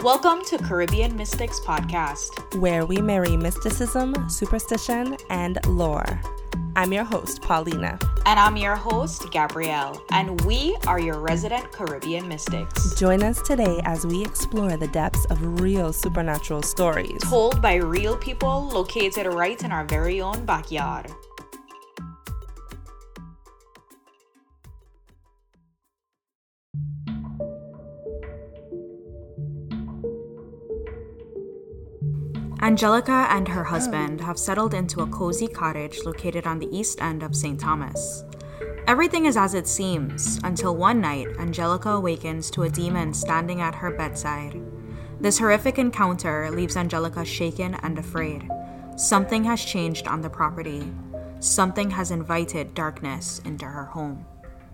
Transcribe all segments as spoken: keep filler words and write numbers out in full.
Welcome to Caribbean Mystics Podcast, where we marry mysticism, superstition, and lore. I'm your host, Paulina. And I'm your host, Gabrielle. And we are your resident Caribbean mystics. Join us today as we explore the depths of real supernatural stories. Told by real people located right in our very own backyard. Angelica and her husband have settled into a cozy cottage located on the east end of Saint Thomas. Everything is as it seems, until one night, Angelica awakens to a demon standing at her bedside. This horrific encounter leaves Angelica shaken and afraid. Something has changed on the property. Something has invited darkness into her home.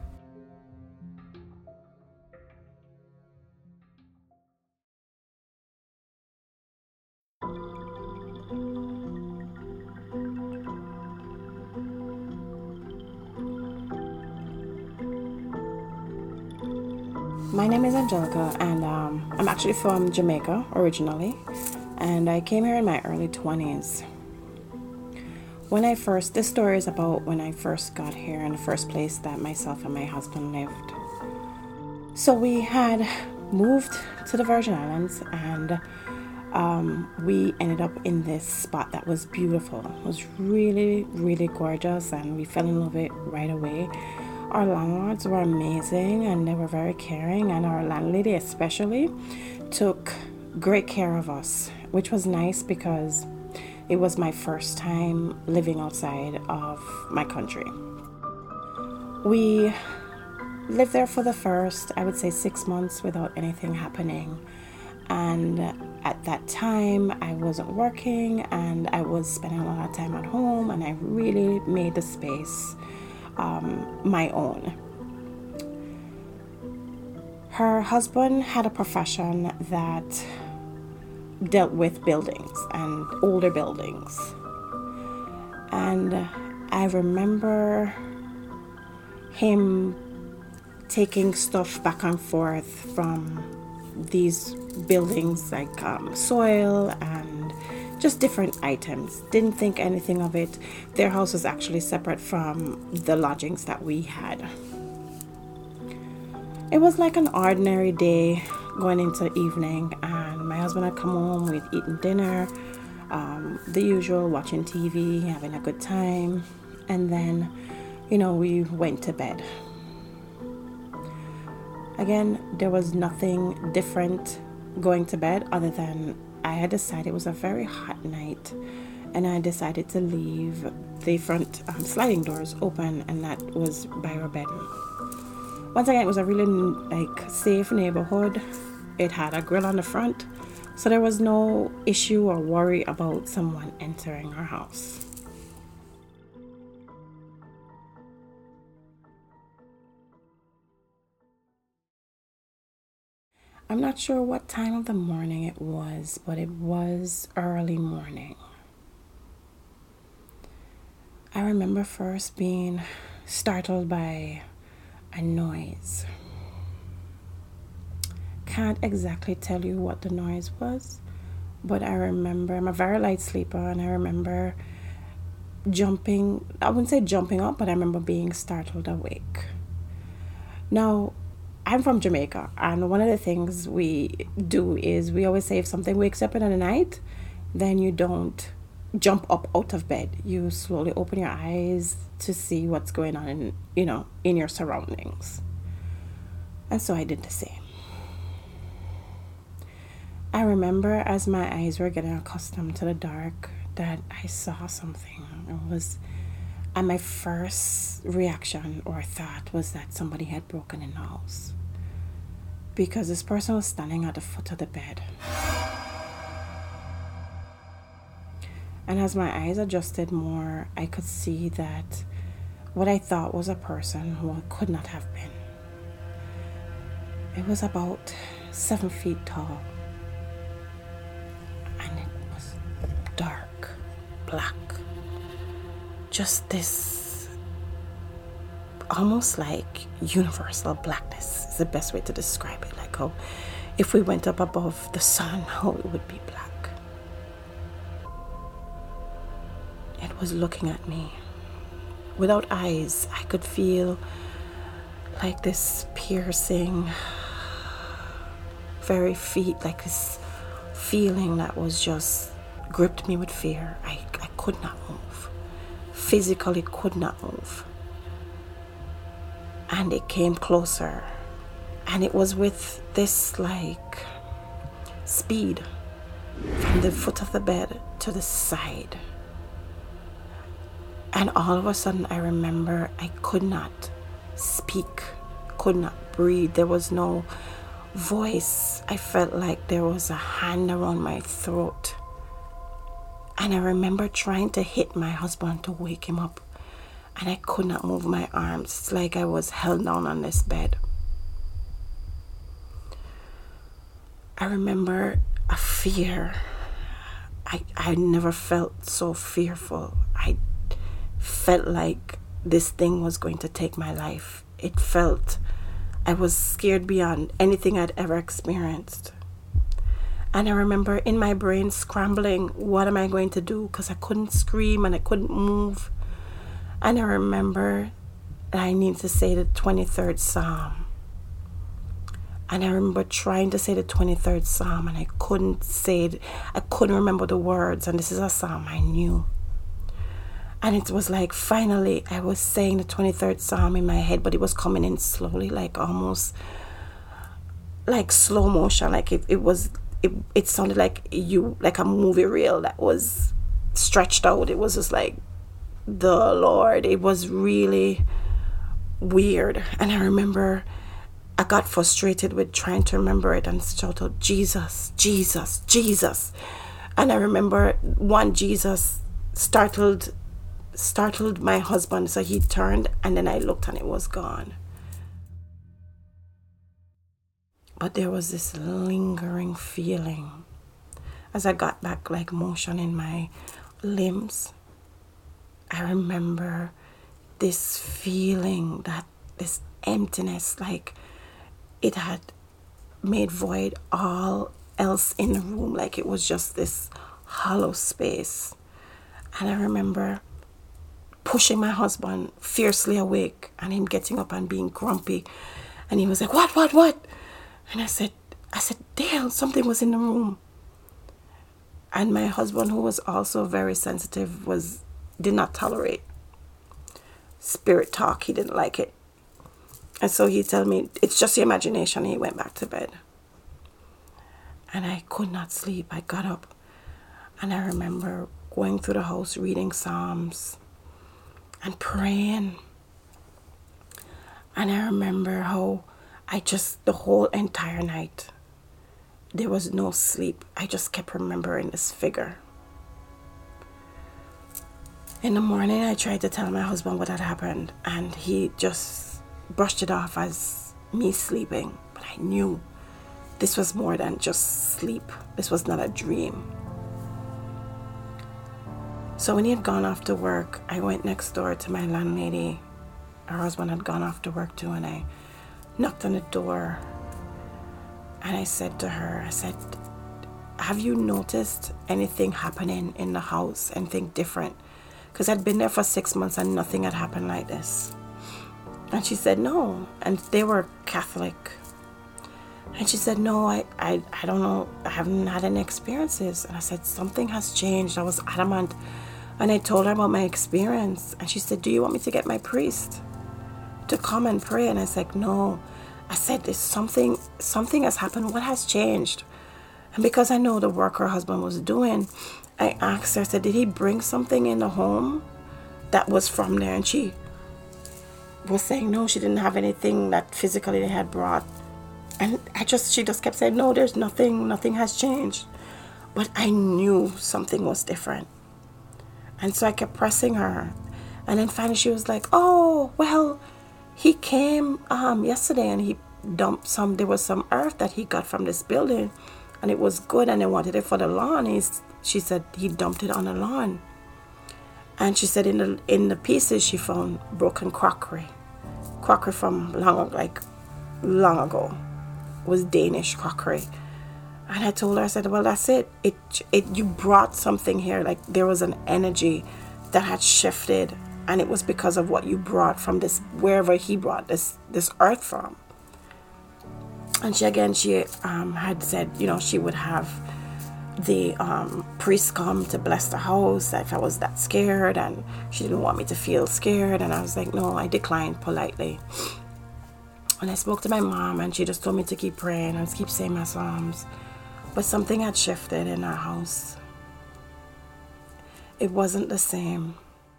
My name is Angelica, and um, I'm actually from Jamaica originally, and I came here in my early twenties. When I first, this story is about when I first got here in the first place that myself and my husband lived. So we had moved to the Virgin Islands, and um, we ended up in this spot that was beautiful. It was really, really gorgeous, and we fell in love with it right away. Our landlords were amazing, and they were very caring, and our landlady especially took great care of us, which was nice because it was my first time living outside of my country. We lived there for the first, I would say, six months without anything happening. And at that time, I wasn't working, and I was spending a lot of time at home, and I really made the space Um, my own. Her husband had a profession that dealt with buildings and older buildings. And I remember him taking stuff back and forth from these buildings, like um, soil and just different items. Didn't think anything of it. Their house was actually separate from the lodgings that we had. It was like an ordinary day going into evening, and my husband had come home, we'd eaten dinner, um, the usual, watching T V, having a good time, and then, you know, we went to bed. Again, there was nothing different going to bed other than I had decided it was a very hot night, and I decided to leave the front um, sliding doors open, and that was by our bed. Once again, it was a really like safe neighborhood. It had a grill on the front, so there was no issue or worry about someone entering our house. I'm not sure what time of the morning it was, but it was early morning. I remember first being startled by a noise. Can't exactly tell you what the noise was, but I remember, I'm a very light sleeper, and I remember jumping, I wouldn't say jumping up, but I remember being startled awake. Now, I'm from Jamaica, and one of the things we do is we always say if something wakes up in the night, then you don't jump up out of bed. You slowly open your eyes to see what's going on in, you know, in your surroundings. And so I did the same. I remember as my eyes were getting accustomed to the dark that I saw something. It was, and my first reaction or thought was that somebody had broken in the house, because this person was standing at the foot of the bed. And as my eyes adjusted more, I could see that what I thought was a person who could not have been. It was about seven feet tall, and it was dark, black. Just this almost like universal blackness is the best way to describe it. Like how if we went up above the sun, how it would be black. It was looking at me. Without eyes, I could feel like this piercing, very feet, like this feeling that was just gripped me with fear. I, I could not move. Physically could not move. And it came closer. And it was with this like speed from the foot of the bed to the side. And all of a sudden I remember I could not speak, could not breathe. There was no voice. I felt like there was a hand around my throat. And I remember trying to hit my husband to wake him up. And I could not move my arms. It's like I was held down on this bed. I remember a fear. I, I never felt so fearful. I felt like this thing was going to take my life. It felt I was scared beyond anything I'd ever experienced. And I remember in my brain scrambling, what am I going to do? Because I couldn't scream and I couldn't move. And I remember that I needed to say the twenty-third Psalm. And I remember trying to say the twenty-third Psalm and I couldn't say it. I couldn't remember the words. And this is a Psalm I knew. And it was like finally I was saying the twenty-third Psalm in my head, but it was coming in slowly, like almost like slow motion. Like it, it was, it, it sounded like you, like a movie reel that was stretched out. It was just like, the Lord. It was really weird. And I remember I got frustrated with trying to remember it and shouted, Jesus, Jesus, Jesus. And I remember one Jesus startled startled my husband, so he turned and then I looked and it was gone. But there was this lingering feeling as I got back, like motion in my limbs. I remember this feeling, that this emptiness, like it had made void all else in the room, like it was just this hollow space. And I remember pushing my husband fiercely awake and him getting up and being grumpy. And he was like, what, what, what? And I said, I said, Dale, something was in the room. And my husband, who was also very sensitive, was did not tolerate spirit talk. He didn't like it. And so he told me, it's just your imagination. He went back to bed. And I could not sleep. I got up. And I remember going through the house, reading Psalms and praying. And I remember how I just, the whole entire night, there was no sleep. I just kept remembering this figure. In the morning, I tried to tell my husband what had happened, and he just brushed it off as me sleeping. But I knew this was more than just sleep. This was not a dream. So when he had gone off to work, I went next door to my landlady. Her husband had gone off to work too, and I knocked on the door. And I said to her, I said, have you noticed anything happening in the house, anything different? Because I'd been there for six months and nothing had happened like this. And she said, no. And they were Catholic. And she said, no, I, I, I don't know. I haven't had any experiences. And I said, something has changed. I was adamant. And I told her about my experience. And she said, do you want me to get my priest to come and pray? And I said, no. I said, there's something, something has happened. What has changed? And because I know the work her husband was doing, I asked her, I said, did he bring something in the home that was from there? And she was saying, no, she didn't have anything that physically they had brought. And I just, she just kept saying, no, there's nothing, nothing has changed. But I knew something was different. And so I kept pressing her. And then finally she was like, oh, well, he came um, yesterday and he dumped some, there was some earth that he got from this building. And it was good and they wanted it for the lawn. He's, she said he dumped it on the lawn. And she said in the in the pieces she found broken crockery. Crockery from long, like long ago. was Danish crockery. And I told her, I said, well, that's it. It, it, you brought something here. Like there was an energy that had shifted, and it was because of what you brought from this, wherever he brought this, this earth from. And she, again, she um, had said, you know, she would have the um, priest come to bless the house if I was that scared, and she didn't want me to feel scared. And I was like, no, I declined politely. And I spoke to my mom, and she just told me to keep praying and keep saying my psalms. But something had shifted in our house. It wasn't the same.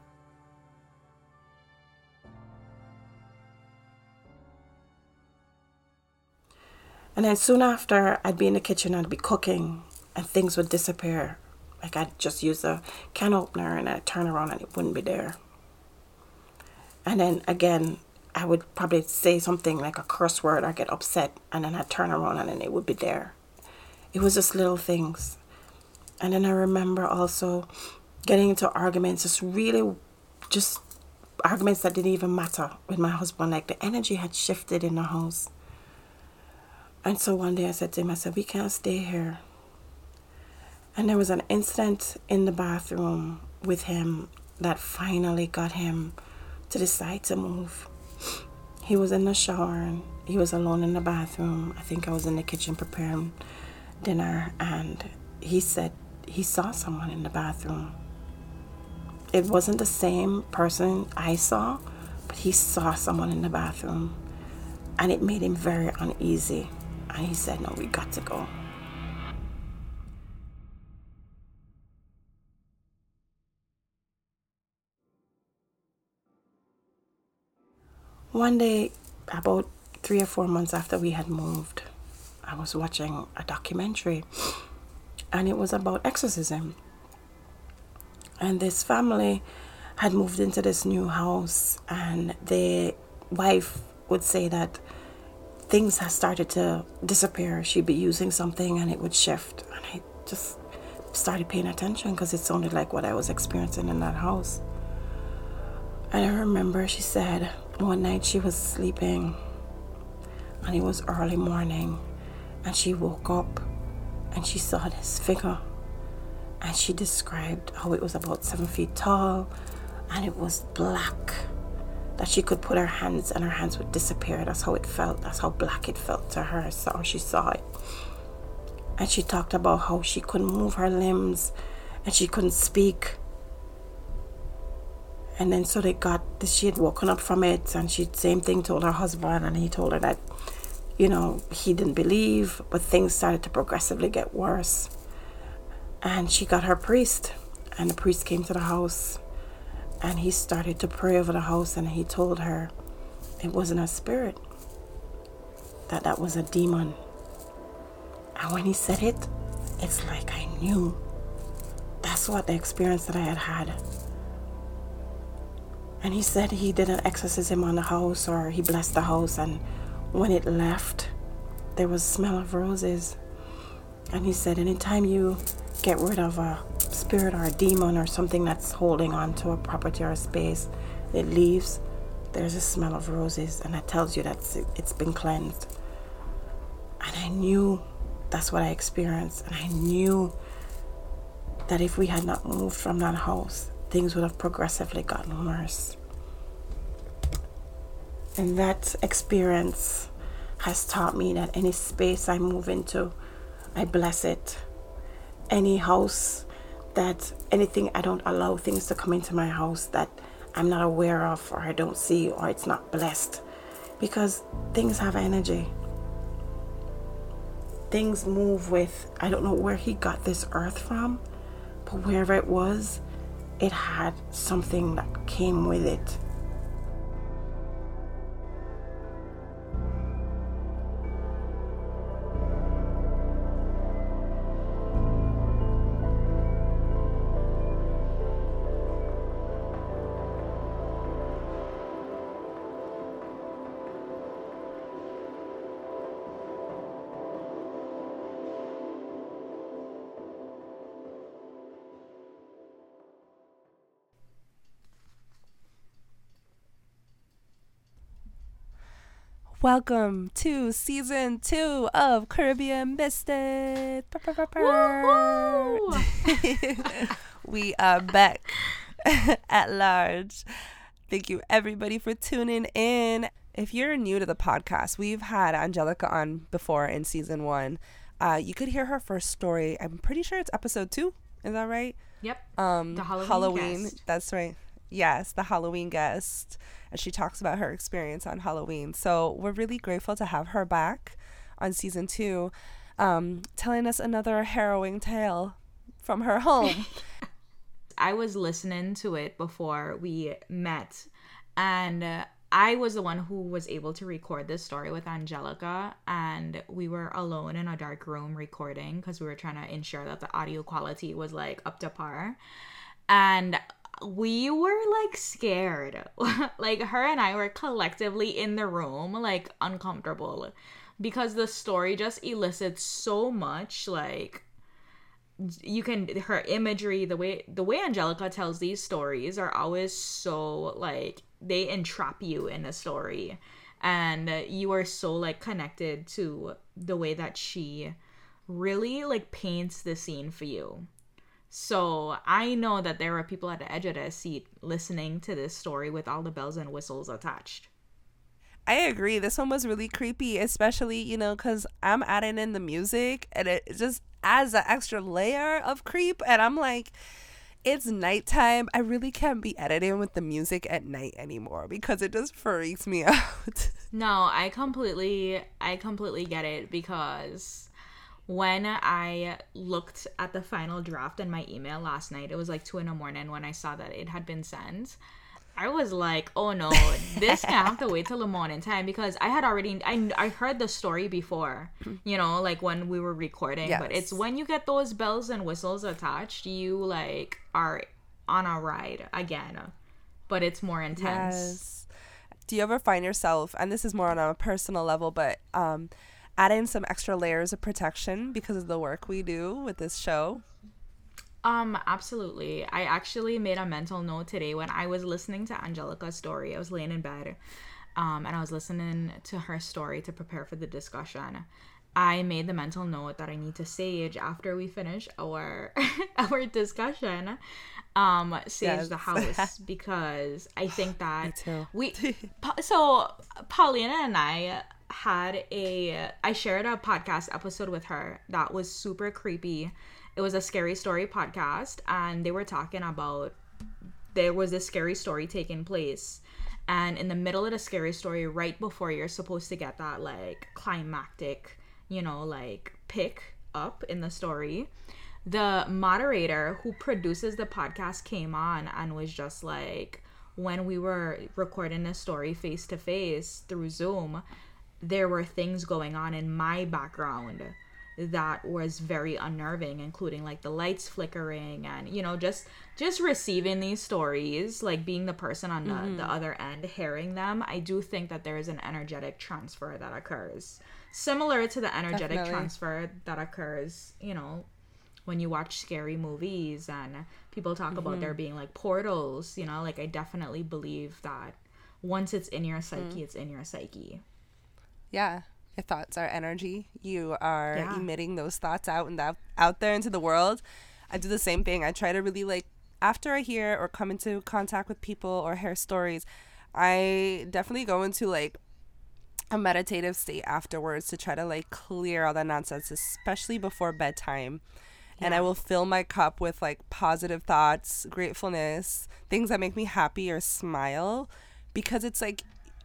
And then soon after, I'd be in the kitchen, I'd be cooking, and things would disappear. Like I'd just use a can opener, and I'd turn around and it wouldn't be there. And then again, I would probably say something like a curse word or get upset, and then I'd turn around and then it would be there. It was just little things. And then I remember also getting into arguments, just really just arguments that didn't even matter with my husband. Like the energy had shifted in the house. And so one day I said to him, I said, we can't stay here. And there was an incident in the bathroom with him that finally got him to decide to move. He was in the shower and he was alone in the bathroom. I think I was in the kitchen preparing dinner, and he said he saw someone in the bathroom. It wasn't the same person I saw, but he saw someone in the bathroom, and it made him very uneasy. And he said, no, we got to go. One day, about three or four months after we had moved, I was watching a documentary, and it was about exorcism. And this family had moved into this new house, and the wife would say that things had started to disappear. She'd be using something and it would shift. And I just started paying attention because it sounded like what I was experiencing in that house. And I remember she said one night she was sleeping, and it was early morning, and she woke up and she saw this figure, and she described how it was about seven feet tall, and it was black, that she could put her hands and her hands would disappear. That's how it felt. That's how black it felt to her. That's how she saw it. And she talked about how she couldn't move her limbs and she couldn't speak. And then so they got, she had woken up from it, and she same thing told her husband, and he told her that, you know, he didn't believe, but things started to progressively get worse. And she got her priest, and the priest came to the house, and he started to pray over the house, and he told her it wasn't a spirit, that that was a demon. And when he said it, it's like I knew. That's what the experience that I had had. And he said he did an exorcism on the house, or he blessed the house, and when it left, there was smell of roses. And he said anytime you get rid of a spirit or a demon or something that's holding on to a property or a space, it leaves, there's a smell of roses, and that tells you that it's been cleansed. And I knew that's what I experienced, and I knew that if we had not moved from that house, things would have progressively gotten worse. And that experience has taught me that any space I move into, I bless it. Any house that, anything, I don't allow things to come into my house that I'm not aware of, or I don't see, or it's not blessed. Because things have energy. Things move with, I don't know where he got this earth from, but wherever it was, it had something that came with it. Welcome to season two of Caribbean Mystic. We are back at large. Thank you everybody for tuning in. If you're new to the podcast, we've had Angelica on before in season one. Uh, you could hear her first story. I'm pretty sure it's episode two. Is that right? Yep. Um, the Halloween, Halloween guest. That's right. Yes, the Halloween guest. And she talks about her experience on Halloween. So we're really grateful to have her back on season two, um, telling us another harrowing tale from her home. I was listening to it before we met, and uh, I was the one who was able to record this story with Angelica, and we were alone in a dark room recording because we were trying to ensure that the audio quality was like up to par. And we were like scared. Like her and I were collectively in the room like uncomfortable because the story just elicits so much. Like you can, her imagery, the way the way Angelica tells these stories are always so like they entrap you in a story, and you are so like connected to the way that she really like paints the scene for you. So I know that there are people at the edge of their seat listening to this story with all the bells and whistles attached. I agree. This one was really creepy, especially, you know, because I'm adding in the music and it just adds an extra layer of creep. And I'm like, it's nighttime. I really can't be editing with the music at night anymore because it just freaks me out. No, I completely, I completely get it, because when I looked at the final draft in my email last night, it was like two in the morning when I saw that it had been sent. I was like, oh no, this can't have to wait till the morning time, because I had already, I, I heard the story before, you know, like when we were recording, yes. But it's when you get those bells and whistles attached, you like are on a ride again, but it's more intense. Yes. Do you ever find yourself, and this is more on a personal level, but um, adding some extra layers of protection because of the work we do with this show? Um, absolutely. I actually made a mental note today when I was listening to Angelica's story. I was laying in bed, um, and I was listening to her story to prepare for the discussion. I made the mental note that I need to sage after we finish our our discussion. Um, sage yes. the house, because I think that Me too. we. So Paulina and I had a. I shared a podcast episode with her that was super creepy. It was a scary story podcast, and they were talking about there was this scary story taking place, and in the middle of the scary story, right before you're supposed to get that like climactic, you know, like pick up in the story, the moderator who produces the podcast came on and was just like, when we were recording this story face to face through Zoom, there were things going on in my background that was very unnerving, including like the lights flickering and, you know, just just receiving these stories, like being the person on the, mm-hmm. the other end hearing them. I do think that there is an energetic transfer that occurs, similar to the energetic Definitely. transfer that occurs, you know, when you watch scary movies and people talk mm-hmm. about there being like portals, you know, like I definitely believe that once it's in your psyche, mm-hmm. it's in your psyche. Yeah. Your thoughts are energy. You are yeah. emitting those thoughts out and that out there into the world. I do the same thing. I try to really like, after I hear or come into contact with people or hear stories, I definitely go into like a meditative state afterwards to try to like clear all that nonsense, especially before bedtime. Yeah. And I will fill my cup with like positive thoughts, gratefulness, things that make me happy or smile, because it's like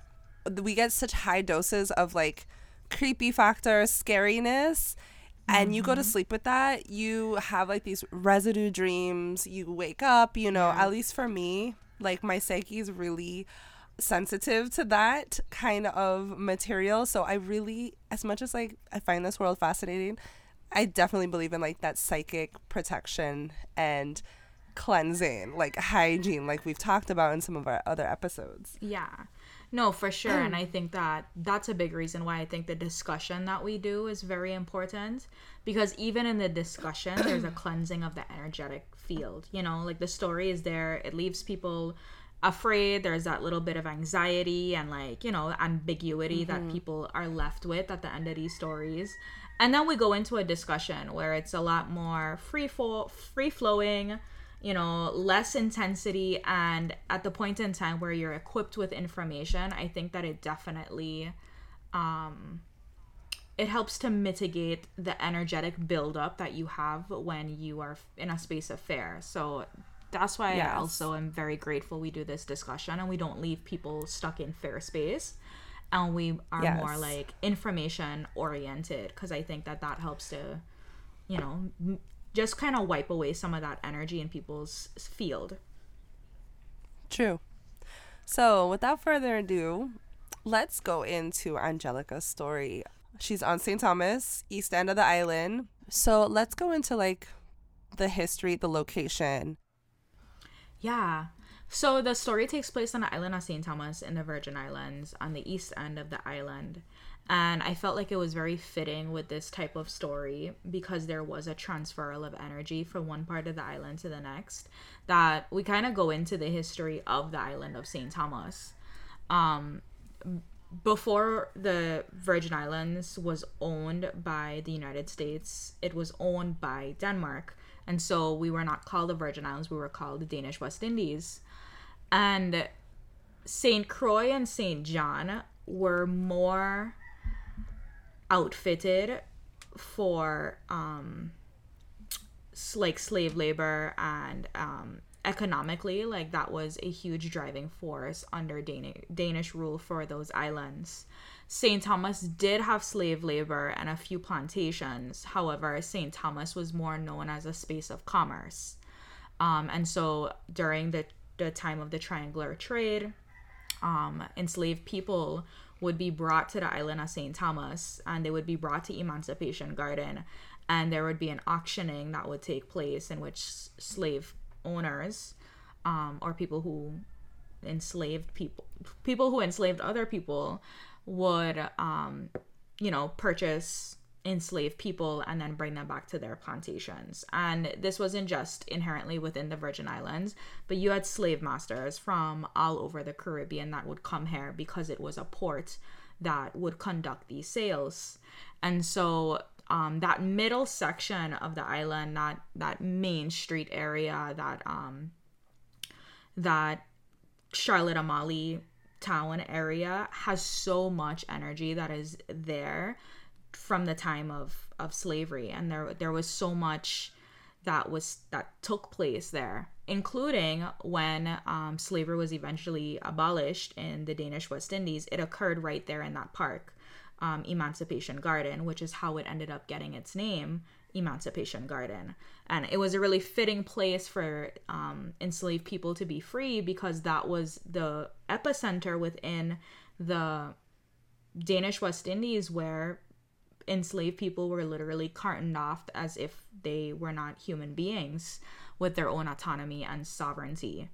we get such high doses of like creepy factor, scariness, and mm-hmm. you go to sleep with that, you have like these residue dreams, you wake up, you know, yeah. at least for me, like my psyche is really sensitive to that kind of material. So I really, as much as like I find this world fascinating, I definitely believe in like that psychic protection and cleansing, like hygiene, like we've talked about in some of our other episodes. Yeah. No, for sure. And I think that that's a big reason why I think the discussion that we do is very important, because even in the discussion, there's a cleansing of the energetic field. You know, like the story is there. It leaves people afraid. There's that little bit of anxiety and like, you know, ambiguity Mm-hmm. that people are left with at the end of these stories. And then we go into a discussion where it's a lot more free fo- free flowing, you know, less intensity, and at the point in time where you're equipped with information, I think that it definitely um it helps to mitigate the energetic buildup that you have when you are in a space of fear. So that's why Yes. I also am very grateful we do this discussion and we don't leave people stuck in fear space, and we are Yes. more like information oriented, because I think that that helps to, you know, m- just kind of wipe away some of that energy in people's s- field. True. So, without further ado, let's go into Angelica's story. She's on Saint Thomas, east end of the island. So, let's go into like the history, the location. Yeah. So the story takes place on the island of Saint Thomas in the Virgin Islands on the east end of the island. And I felt like it was very fitting with this type of story because there was a transferal of energy from one part of the island to the next, that we kind of go into the history of the island of Saint Thomas. Um, before the Virgin Islands was owned by the United States, it was owned by Denmark. And so we were not called the Virgin Islands, we were called the Danish West Indies. And Saint Croix and Saint John were more outfitted for um s- like slave labor, and um economically, like that was a huge driving force under Dan- Danish rule for those islands. Saint Thomas did have slave labor and a few plantations. However, Saint Thomas was more known as a space of commerce. Um, and so during the, the time of the triangular trade, um, enslaved people would be brought to the island of Saint Thomas, and they would be brought to Emancipation Garden, and there would be an auctioning that would take place in which s- slave owners, um, or people who enslaved people, people who enslaved other people would, um, you know, purchase enslaved people and then bring them back to their plantations. And this wasn't just inherently within the Virgin Islands, but you had slave masters from all over the Caribbean that would come here because it was a port that would conduct these sales. And so um, that middle section of the island, that that main street area, that um, that Charlotte Amalie town area has so much energy that is there from the time of, of slavery, and there there was so much that was that took place there, including when um, slavery was eventually abolished in the Danish West Indies. It occurred right there in that park, um, Emancipation Garden, which is how it ended up getting its name, Emancipation Garden. And it was a really fitting place for um, enslaved people to be free, because that was the epicenter within the Danish West Indies where enslaved people were literally cartoned off as if they were not human beings with their own autonomy and sovereignty.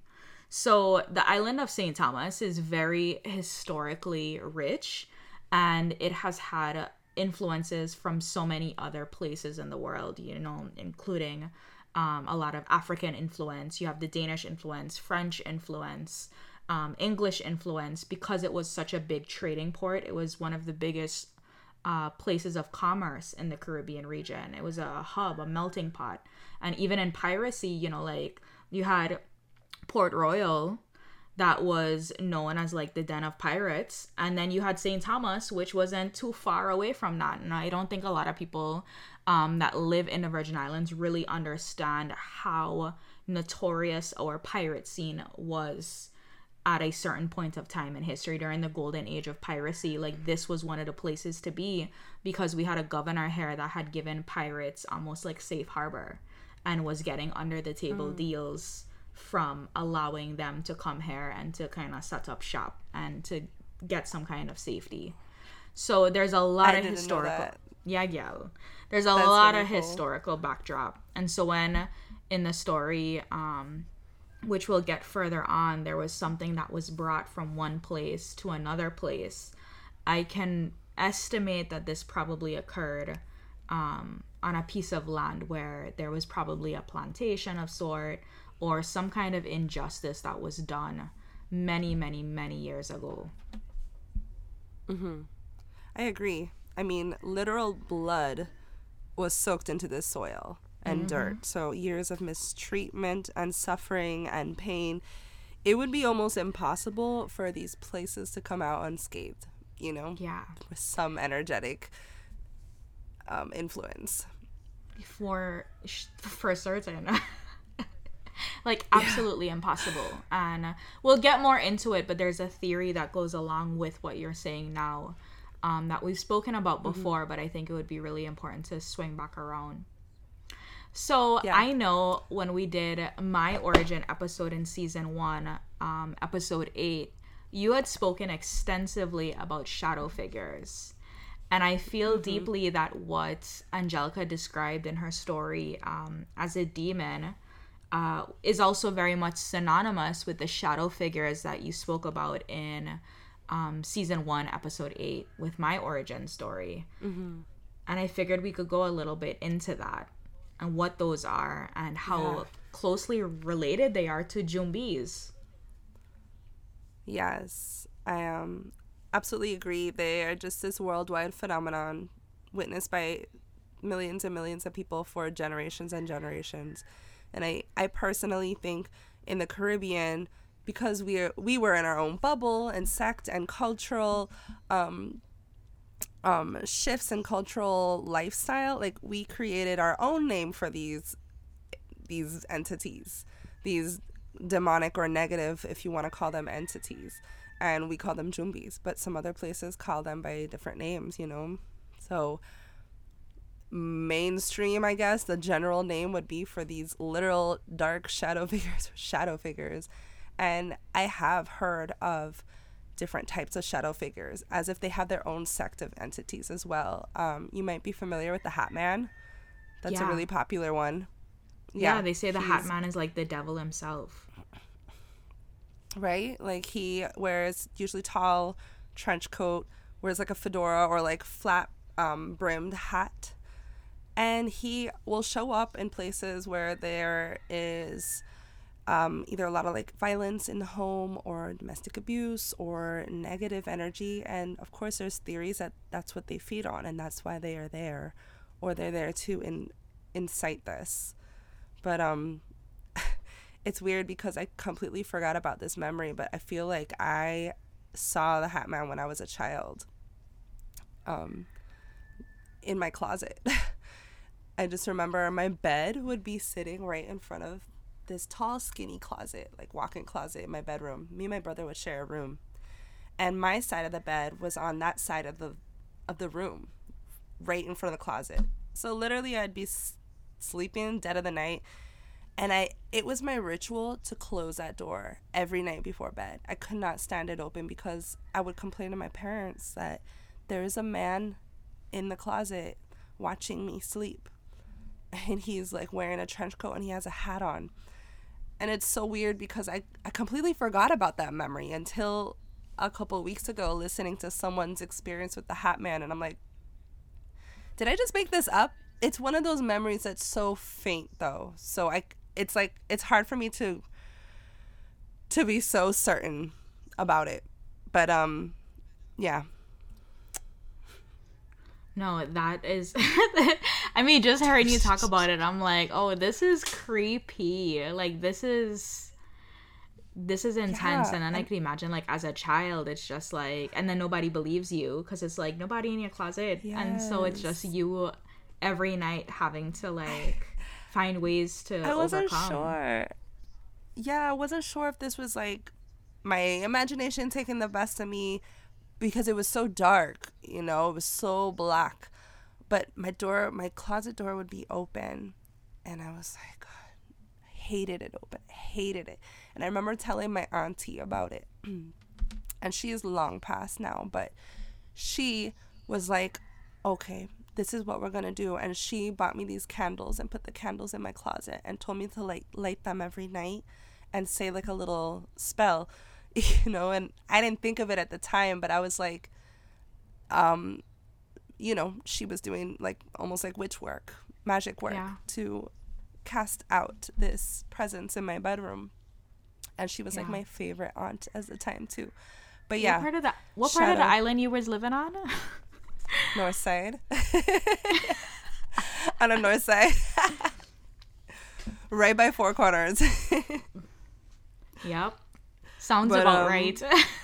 So the island of Saint Thomas is very historically rich, and it has had influences from so many other places in the world, you know, including um, a lot of African influence. You have the Danish influence, French influence, um, English influence, because it was such a big trading port. It was one of the biggest uh, places of commerce in the Caribbean region. It was a hub, a melting pot. And even in piracy, you know, like you had Port Royal, that was known as like the den of pirates, and then you had Saint Thomas, which wasn't too far away from that. And I don't think a lot of people um, that live in the Virgin Islands really understand how notorious our pirate scene was at a certain point of time in history during the golden age of piracy. Like, this was one of the places to be, because we had a governor here that had given pirates almost like safe harbor and was getting under the table mm. deals from allowing them to come here and to kind of set up shop and to get some kind of safety. So there's a lot I of didn't historical know that. yeah yeah there's a That's lot really of cool. historical backdrop. And so when in the story, um which we'll get further on, there was something that was brought from one place to another place, I can estimate that this probably occurred um on a piece of land where there was probably a plantation of sort, or some kind of injustice that was done many, many, many years ago. Mm-hmm. I agree. I mean, literal blood was soaked into this soil and mm-hmm. dirt. So years of mistreatment and suffering and pain. It would be almost impossible for these places to come out unscathed, you know? Yeah. With some energetic um, influence. For, for certain. Like, absolutely yeah. impossible. And we'll get more into it, but there's a theory that goes along with what you're saying now um, that we've spoken about before, mm-hmm. but I think it would be really important to swing back around. So yeah. I know when we did my origin episode in season one, um, episode eight, you had spoken extensively about shadow figures. And I feel mm-hmm. deeply that what Angelica described in her story um, as a demon uh, is also very much synonymous with the shadow figures that you spoke about in um, season one, episode eight, with my origin story. Mm-hmm. And I figured we could go a little bit into that and what those are and how yeah. closely related they are to Jumbis. Yes, I um, absolutely agree. They are just this worldwide phenomenon witnessed by millions and millions of people for generations and generations. And I, I personally think in the Caribbean, because we are, we were in our own bubble and sect and cultural um, um, shifts in cultural lifestyle, like we created our own name for these these entities, these demonic or negative, if you want to call them, entities. And we call them Jumbis, but some other places call them by different names, you know? So mainstream, I guess, the general name would be for these literal dark shadow figures, shadow figures. And I have heard of different types of shadow figures as if they have their own sect of entities as well. Um, you might be familiar with the Hat Man. That's yeah. a really popular one. Yeah, yeah they say the Hat Man is like the devil himself. Right? Like he wears usually tall trench coat, wears like a fedora or like flat um, brimmed hat. And he will show up in places where there is um, either a lot of like violence in the home or domestic abuse or negative energy. And of course, there's theories that that's what they feed on and that's why they are there, or they're there to in, incite this. But um, it's weird because I completely forgot about this memory, but I feel like I saw the Hat Man when I was a child um, in my closet. I just remember my bed would be sitting right in front of this tall, skinny closet, like walk-in closet in my bedroom. Me and my brother would share a room. And my side of the bed was on that side of the of the room, right in front of the closet. So literally I'd be s- sleeping dead of the night. And I it was my ritual to close that door every night before bed. I could not stand it open because I would complain to my parents that there is a man in the closet watching me sleep. And he's like wearing a trench coat and he has a hat on. And it's so weird because I, I completely forgot about that memory until a couple of weeks ago listening to someone's experience with the Hat Man. And I'm like, did I just make this up? It's one of those memories that's so faint though. So I, it's like, it's hard for me to, to be so certain about it. But, um, yeah. No, that is, I mean, just hearing you talk about it, I'm like, oh, this is creepy. Like, this is, this is intense. Yeah, and then I can imagine, like, as a child, it's just like, and then nobody believes you because it's like nobody in your closet. Yes. And so it's just you every night having to, like, find ways to I wasn't overcome. sure. Yeah, I wasn't sure if this was, like, my imagination taking the best of me, because it was so dark, you know, it was so black. But my door, my closet door would be open. And I was like, God, I hated it open. I hated it. And I remember telling my auntie about it. And she is long past now. But she was like, okay, this is what we're going to do. And she bought me these candles and put the candles in my closet and told me to like light them every night and say like a little spell. You know, and I didn't think of it at the time, but I was like, um, you know, she was doing like almost like witch work, magic work yeah. to cast out this presence in my bedroom. and she was Yeah. like my favorite aunt at the time too. But yeah, What part of the what part of the Shadow. island you was living on? North side. On the north side. Right by Four Corners. Yep. Sounds But, about um, right.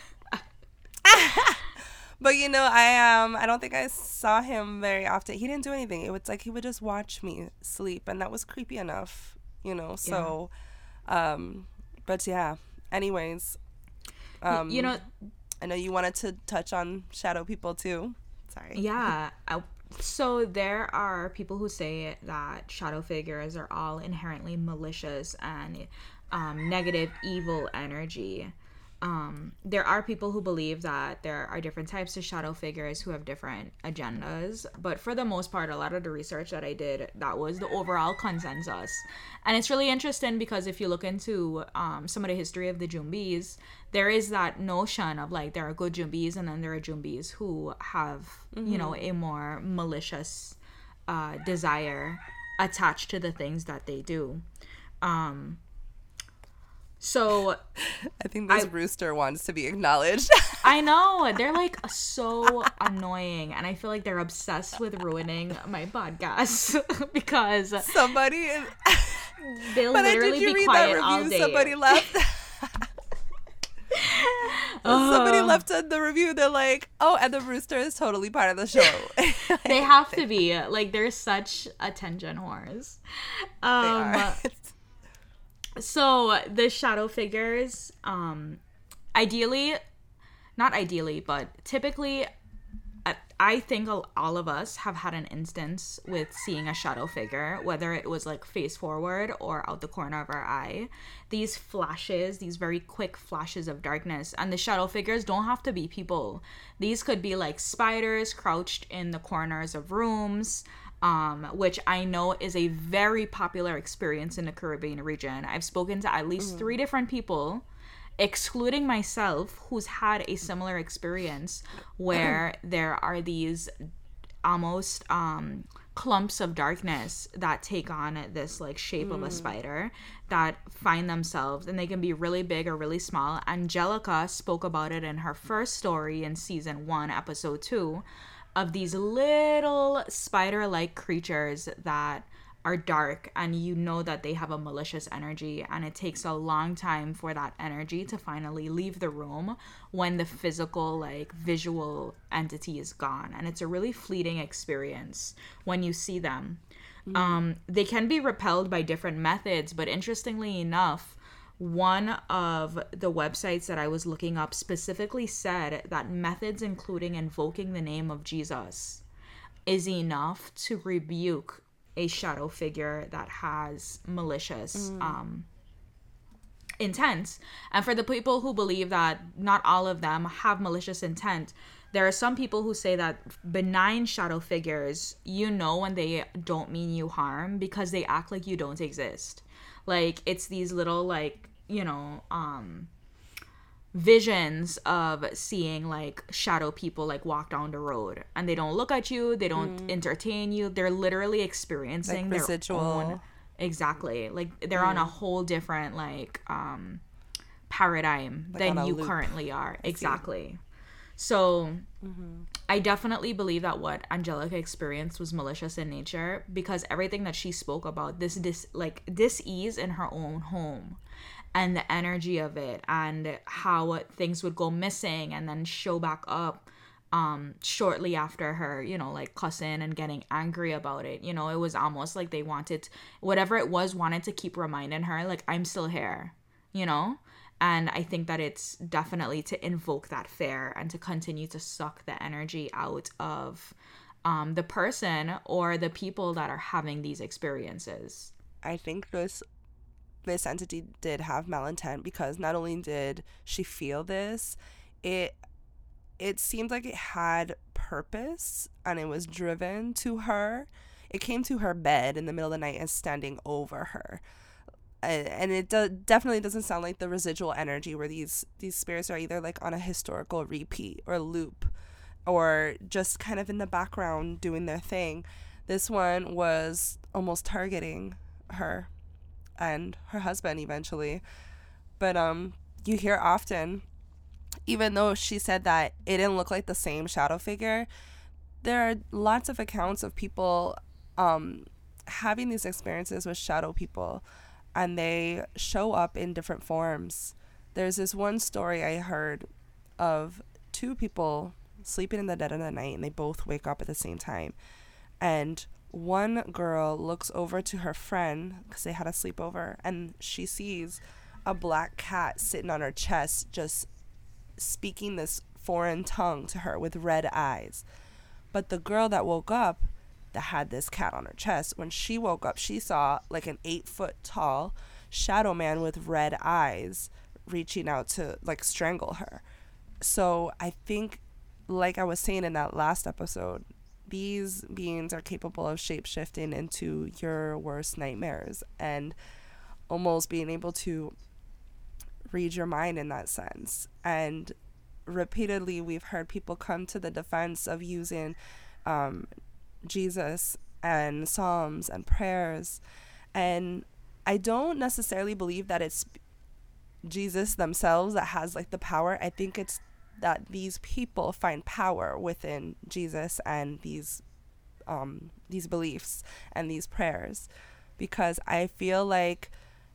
But you know, I um I don't think I saw him very often. He didn't do anything. It was like he would just watch me sleep, and that was creepy enough, you know. So um but yeah. Anyways, um you know, I know you wanted to touch on shadow people too. Sorry. yeah. I, so there are people who say that shadow figures are all inherently malicious and um, negative, evil energy. Um, there are people who believe that there are different types of shadow figures who have different agendas, but for the most part, a lot of the research that I did, that was the overall consensus. And it's really interesting because if you look into um, some of the history of the Jumbies, there is that notion of like there are good Jumbies and then there are Jumbies who have, mm-hmm. you know, a more malicious uh, desire attached to the things that they do. Um, So I think this I, rooster wants to be acknowledged. I know. They're like so annoying, and I feel like they're obsessed with ruining my podcast because somebody they'll but literally did you be read quiet that all review day. somebody left? Somebody left in the review. They're like, "Oh, and the rooster is totally part of the show." They have to be. Like they're such attention whores. Um, they are. So the shadow figures, um, ideally, not ideally, but typically, I think all of us have had an instance with seeing a shadow figure, whether it was like face forward or out the corner of our eye. These flashes, these very quick flashes of darkness, and the shadow figures don't have to be people. These could be like spiders crouched in the corners of rooms, um, which I know is a very popular experience in the Caribbean region. I've spoken to at least mm. three different people, excluding myself, who's had a similar experience where there are these almost um, clumps of darkness that take on this like shape mm. of a spider that find themselves, and they can be really big or really small. Angelica spoke about it in her first story in season one, episode two, of these little spider-like creatures that are dark, and you know that they have a malicious energy, and it takes a long time for that energy to finally leave the room when the physical like visual entity is gone, and it's a really fleeting experience when you see them. Mm. Um, they can be repelled by different methods, but interestingly enough, one of the websites that I was looking up specifically said that methods including invoking the name of Jesus is enough to rebuke a shadow figure that has malicious mm. um, intent. And for the people who believe that not all of them have malicious intent, there are some people who say that benign shadow figures, you know when they don't mean you harm because they act like you don't exist. Like, it's these little, like, you know, um, visions of seeing, like, shadow people, like, walk down the road. And they don't look at you. They don't mm. entertain you. They're literally experiencing like their residual. own... Exactly. Like, they're mm. on a whole different, like, um, paradigm like than you loop. currently are. I exactly. See. So mm-hmm. I definitely believe that what Angelica experienced was malicious in nature, because everything that she spoke about, this dis like dis-ease in her own home and the energy of it and how things would go missing and then show back up um shortly after her, you know, like cussing and getting angry about it. You know, it was almost like they wanted, whatever it was, wanted to keep reminding her, like, I'm still here, you know? And I think that it's definitely to invoke that fear and to continue to suck the energy out of um, the person or the people that are having these experiences. I think this this entity did have malintent, because not only did she feel this, it it seemed like it had purpose and it was driven to her. It came to her bed in the middle of the night and standing over her. And it do- definitely doesn't sound like the residual energy where these these spirits are either like on a historical repeat or loop or just kind of in the background doing their thing. This one was almost targeting her and her husband eventually. but um you hear often, even though she said that it didn't look like the same shadow figure, there are lots of accounts of people um having these experiences with shadow people, and they show up in different forms. There's this one story I heard of two people sleeping in the dead of the night, and they both wake up at the same time. And one girl looks over to her friend, because they had a sleepover, and she sees a black cat sitting on her chest, just speaking this foreign tongue to her with red eyes. But the girl that woke up, that had this cat on her chest, when she woke up, she saw like an eight foot tall shadow man with red eyes reaching out to like strangle her. So I think, like I was saying in that last episode, these beings are capable of shape-shifting into your worst nightmares and almost being able to read your mind in that sense. And repeatedly we've heard people come to the defense of using um, Jesus and psalms and prayers. And I don't necessarily believe that it's Jesus themselves that has like the power. I think it's that these people find power within Jesus and these um these beliefs and these prayers, because I feel like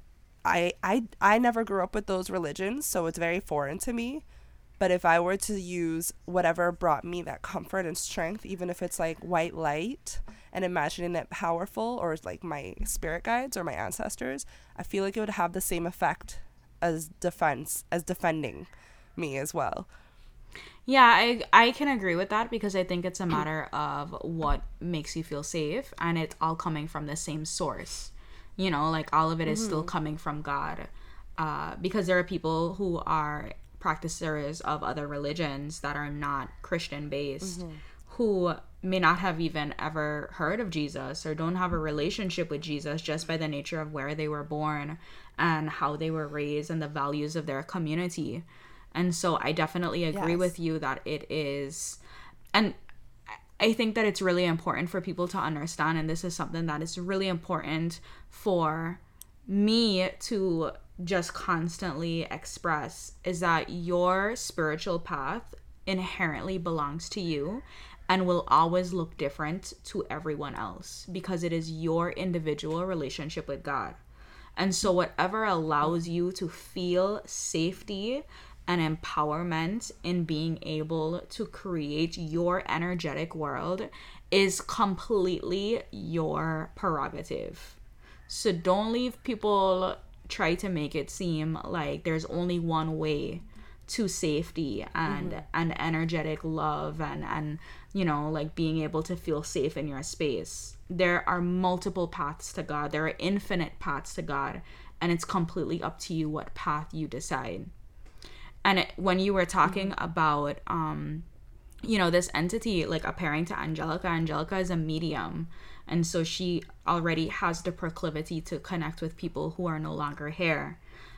I I I never grew up with those religions, so it's very foreign to me. But if I were to use whatever brought me that comfort and strength, even if it's like white light and imagining it powerful, or like my spirit guides or my ancestors, I feel like it would have the same effect as defense as defending me as well. Yeah, I I can agree with that, because I think it's a matter of what makes you feel safe, and it's all coming from the same source. You know, like all of it is mm-hmm. still coming from God. Uh, because there are people who are practitioners of other religions that are not Christian based, mm-hmm. who may not have even ever heard of Jesus or don't have a relationship with Jesus, just by the nature of where they were born and how they were raised and the values of their community. And so I definitely agree yes. with you that it is, and I think that it's really important for people to understand, and this is something that is really important for me to just constantly express, is that your spiritual path inherently belongs to you and will always look different to everyone else, because it is your individual relationship with God. And so whatever allows you to feel safety and empowerment in being able to create your energetic world is completely your prerogative. So don't leave people try to make it seem like there's only one way to safety and mm-hmm. and energetic love and and you know, like being able to feel safe in your space. There are multiple paths to God. There are infinite paths to God, and it's completely up to you what path you decide. And it, when you were talking mm-hmm. about um you know, this entity like appearing to Angelica, Angelica is a medium, and so she already has the proclivity to connect with people who are no longer here.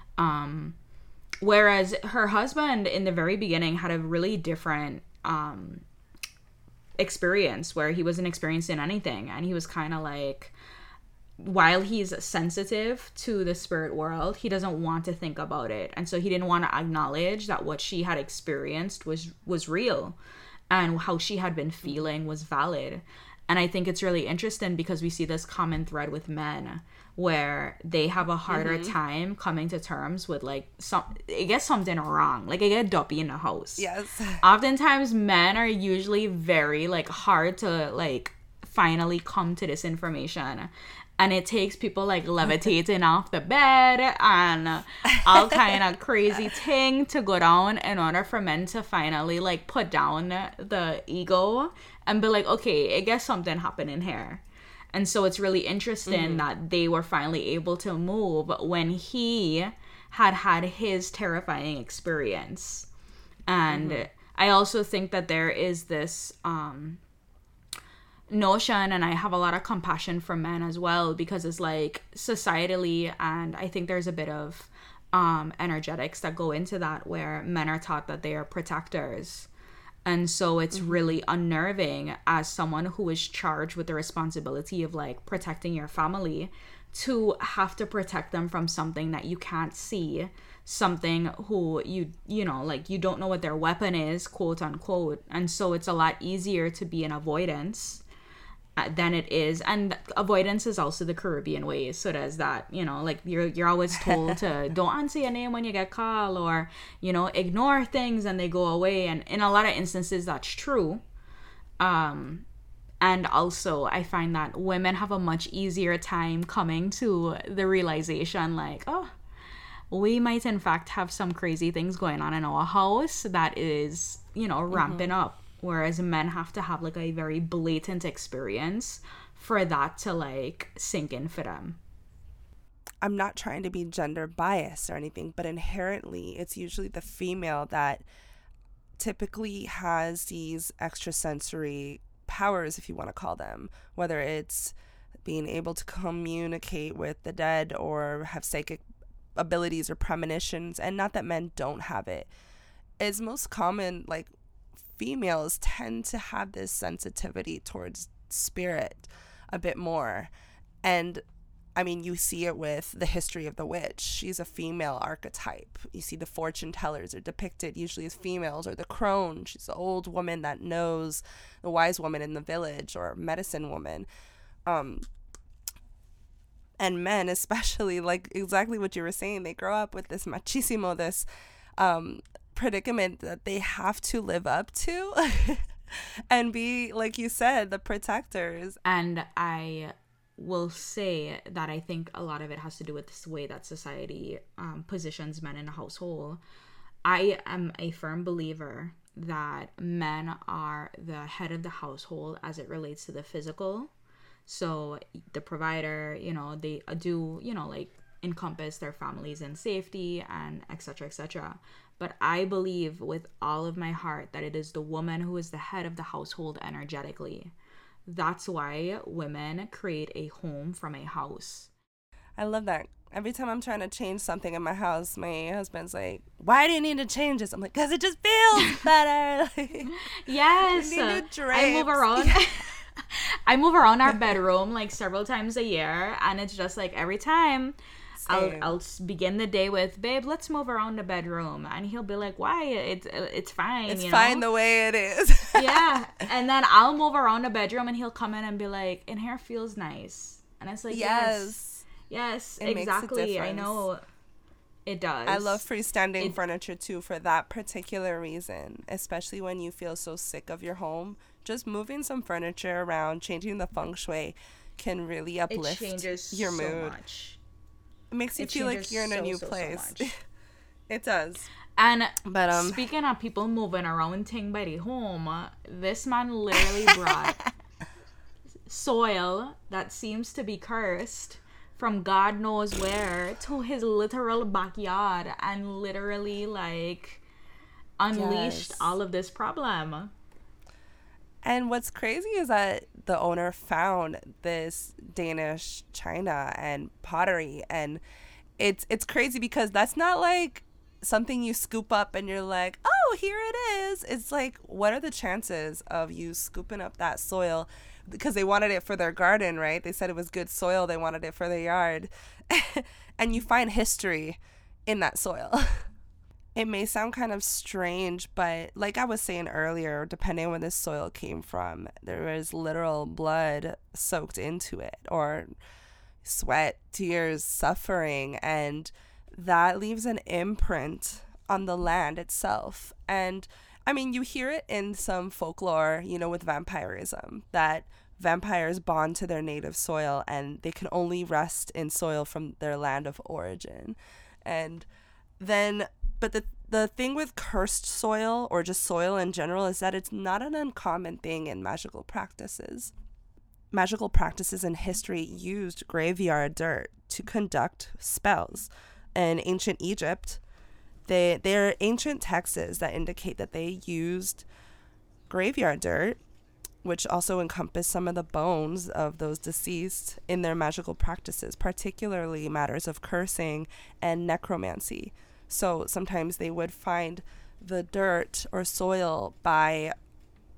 Um, whereas her husband in the very beginning had a really different um, experience where he wasn't experiencing anything. And he was kind of like, while he's sensitive to the spirit world, he doesn't want to think about it. And so he didn't want to acknowledge that what she had experienced was, was real, and how she had been feeling was valid. And I think it's really interesting because we see this common thread with men where they have a harder mm-hmm. time coming to terms with like some, I guess something wrong, like I get dumpy in the house. Yes. Oftentimes men are usually very like hard to like finally come to this information. And it takes people like levitating off the bed and all kind of crazy thing to go down in order for men to finally like put down the ego and be like, okay, I guess something happened in here. And so it's really interesting mm-hmm. that they were finally able to move when he had had his terrifying experience. And mm-hmm. I also think that there is this um notion, and I have a lot of compassion for men as well, because it's like societally, and I think there's a bit of um energetics that go into that, where men are taught that they are protectors. And so it's mm-hmm. really unnerving as someone who is charged with the responsibility of like protecting your family to have to protect them from something that you can't see, something who you you know like you don't know what their weapon is, quote unquote, and so it's a lot easier to be in avoidance uh, than it is. And avoidance is also the Caribbean way, so there's that, you know like you're you're always told to don't answer your name when you get called, or you know ignore things and they go away, and in a lot of instances that's true. um And also, I find that women have a much easier time coming to the realization, like, oh, we might in fact have some crazy things going on in our house that is, you know, ramping mm-hmm. up. Whereas men have to have, like, a very blatant experience for that to, like, sink in for them. I'm not trying to be gender biased or anything, but inherently, it's usually the female that typically has these extrasensory powers, if you want to call them, whether it's being able to communicate with the dead or have psychic abilities or premonitions. And not that men don't have it. It's most common, like, females tend to have this sensitivity towards spirit a bit more. And I mean, you see it with the history of the witch. She's a female archetype. You see the fortune tellers are depicted usually as females, or the crone. She's the old woman that knows, the wise woman in the village, or medicine woman. Um, and men, especially, like exactly what you were saying, they grow up with this machismo, this um, predicament that they have to live up to and be, like you said, the protectors. And I will say that I think a lot of it has to do with this way that society um, positions men in a household. I am a firm believer that men are the head of the household as it relates to the physical. So the provider, you know, they do, you know, like encompass their families in safety and et cetera, et cetera. But I believe with all of my heart that it is the woman who is the head of the household energetically. That's why women create a home from a house. I love that. Every time I'm trying to change something in my house, my husband's like, why do you need to change this? I'm like, because it just feels better. Like, yes. I move around. I move around our bedroom like several times a year, and it's just like every time I'll, I'll begin the day with, babe, let's move around the bedroom. And he'll be like, why? It's it's fine. It's you fine know? The way it is. Yeah. And then I'll move around the bedroom and he'll come in and be like, in here feels nice. And it's like, yes. Yes, yes exactly. I know it does. I love freestanding it, furniture too for that particular reason, especially when you feel so sick of your home. Just moving some furniture around, changing the feng shui can really uplift it changes your so mood. Much. It makes you it feel like you're in so, a new so, place. So It does. And but um, speaking of people moving around thing by the home, uh, this man literally brought soil that seems to be cursed from God knows where to his literal backyard and literally like unleashed yes. all of this problem. And what's crazy is that the owner found this Danish china and pottery, and it's it's crazy because that's not like something you scoop up and you're like, oh, here it is. It's like, what are the chances of you scooping up that soil? Because they wanted it for their garden, right? They said it was good soil. They wanted it for their yard. And you find history in that soil. It may sound kind of strange, but like I was saying earlier, depending on where this soil came from, there was literal blood soaked into it, or sweat, tears, suffering, and that leaves an imprint on the land itself. And I mean, you hear it in some folklore, you know, with vampirism, that vampires bond to their native soil and they can only rest in soil from their land of origin. And then, but the the thing with cursed soil, or just soil in general, is that it's not an uncommon thing in magical practices. Magical practices in history used graveyard dirt to conduct spells. In ancient Egypt, they there are ancient texts that indicate that they used graveyard dirt, which also encompass some of the bones of those deceased, in their magical practices, particularly matters of cursing and necromancy. So sometimes they would find the dirt or soil by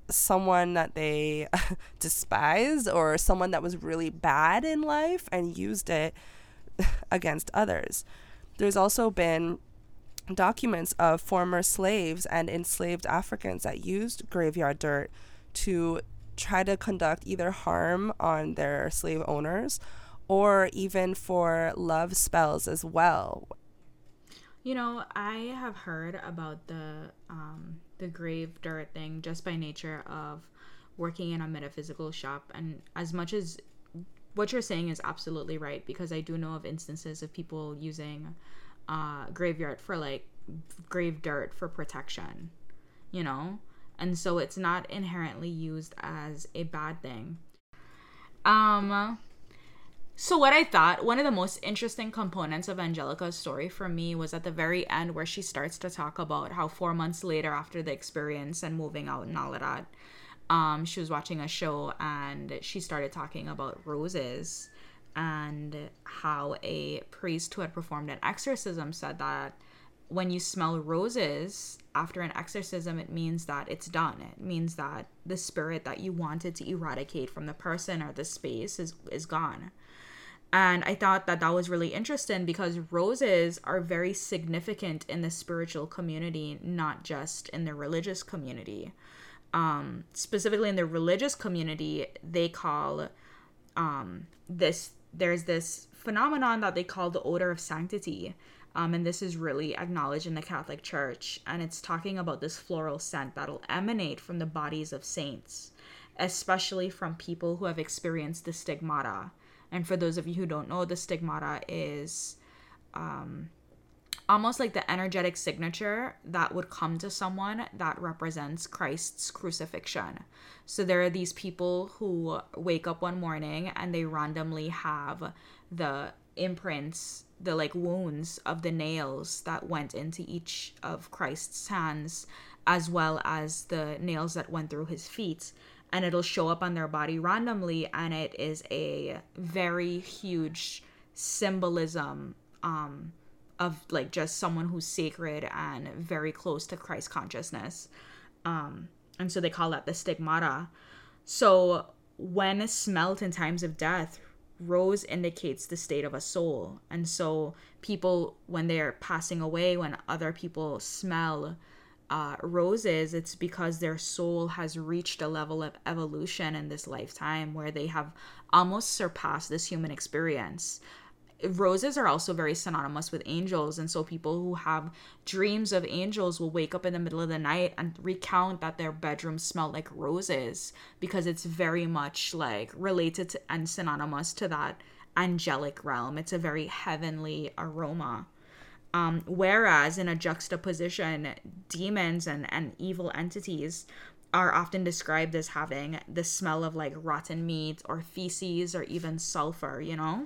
someone that they despised or someone that was really bad in life and used it against others. There's also been documents of former slaves and enslaved Africans that used graveyard dirt to try to conduct either harm on their slave owners or even for love spells as well. You know, I have heard about the um, the grave dirt thing just by nature of working in a metaphysical shop. And as much as what you're saying is absolutely right, because I do know of instances of people using uh, graveyard for like grave dirt for protection, you know? And so it's not inherently used as a bad thing. Um... So what I thought, one of the most interesting components of Angelica's story for me was at the very end where she starts to talk about how four months later after the experience and moving out and all of that, um, she was watching a show and she started talking about roses and how a priest who had performed an exorcism said that when you smell roses after an exorcism, it means that it's done. It means that the spirit that you wanted to eradicate from the person or the space is, is gone. And I thought that that was really interesting because roses are very significant in the spiritual community, not just in the religious community. Um, specifically in the religious community, they call um, this, there's this phenomenon that they call the odor of sanctity. Um, and this is really acknowledged in the Catholic Church. And it's talking about this floral scent that'll emanate from the bodies of saints, especially from people who have experienced the stigmata. And for those of you who don't know, the stigmata is um, almost like the energetic signature that would come to someone that represents Christ's crucifixion. So there are these people who wake up one morning and they randomly have the imprints, the like wounds of the nails that went into each of Christ's hands, as well as the nails that went through his feet. And it'll show up on their body randomly, and it is a very huge symbolism um, of like just someone who's sacred and very close to Christ consciousness. Um, and so they call that the stigmata. So when smelt in times of death, rose indicates the state of a soul. And so people, when they're passing away, when other people smell Uh, roses, it's because their soul has reached a level of evolution in this lifetime where they have almost surpassed this human experience. Roses are also very synonymous with angels, and so people who have dreams of angels will wake up in the middle of the night and recount that their bedroom smelled like roses, because it's very much like related to and synonymous to that angelic realm. It's a very heavenly aroma. Um, whereas in a juxtaposition, demons and, and evil entities are often described as having the smell of like rotten meat or feces or even sulfur, you know?